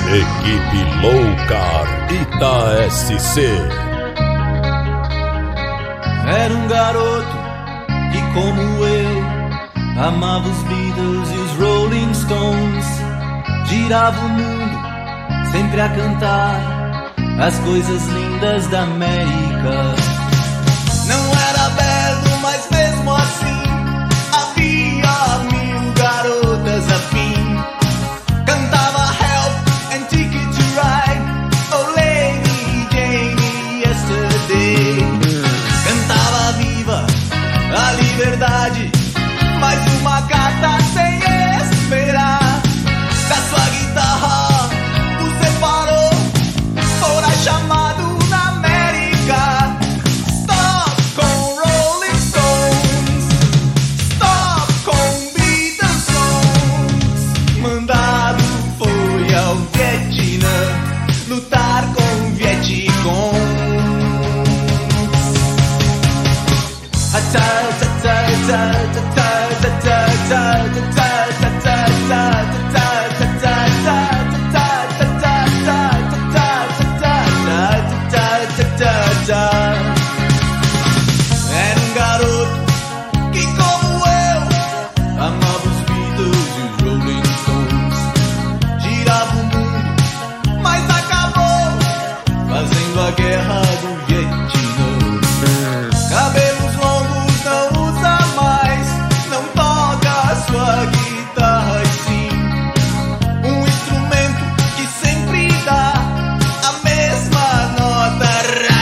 Equipe Loucar Ita-SC. Era um garoto que, como eu, amava os Beatles e os Rolling Stones. Girava o mundo sempre a cantar as coisas lindas da América. Não era belo, mas mesmo assim havia 1000 garotas afim. Cantava Help and Ticket to Ride, Oh Lady Jane Yesterday. Cantava Viva a Liberdade, mais uma carta sem esperar. Da sua guitarra o separou, fora chamado na América. Stop com Rolling Stones, stop com Beatles songs. Mandado foi ao Vietnã lutar com Vietcong. Era um garoto que, como eu, amava os Beatles e os Rolling Stones. Girava o mundo, mas acabou fazendo a guerra do Vietnã. Cabelos longos não usa mais, não toca a sua guitarra e sim um instrumento que sempre dá a mesma nota.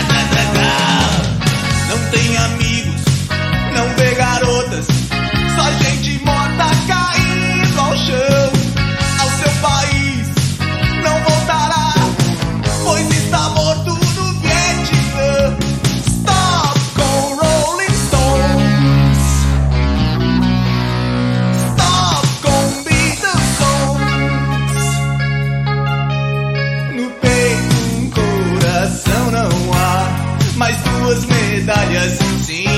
Não tem amigos, não vê garotas, só gente morta caindo ao chão. Ao seu país não voltará, pois está morto no Vietnã. Stop com Rolling Stones, stop com Beatles songs. No peito um coração não há, mas 2 medalhas sim.